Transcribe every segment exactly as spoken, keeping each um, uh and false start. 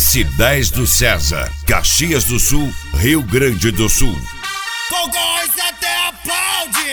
S dez do César, Caxias do Sul, Rio Grande do Sul. Concorrência até aplaude.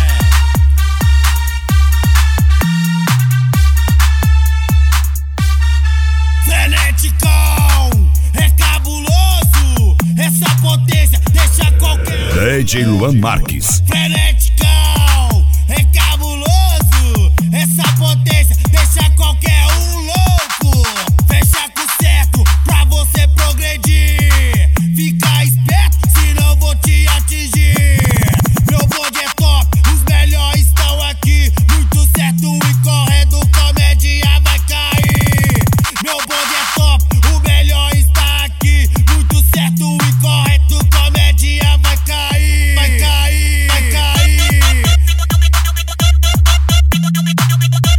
Freneticão, é cabuloso. Essa potência deixa qualquer D J Luan Marques. Freneticão, é cabuloso. Essa potência deixa qualquer um louco. Fecha com certo pra você progredir. Fica esperto, senão vou te atingir. Meu bonde é top, os melhores estão aqui. Muito certo e correto, comédia vai cair. Meu bonde é top, o melhor está aqui. Muito certo e correto, comédia vai cair. Vai cair, vai cair.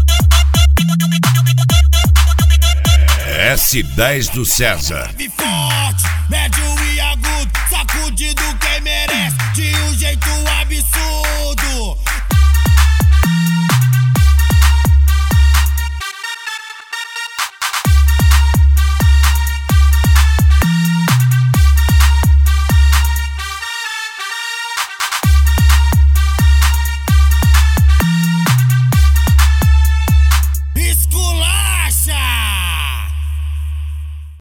S dez do César. Vive fora.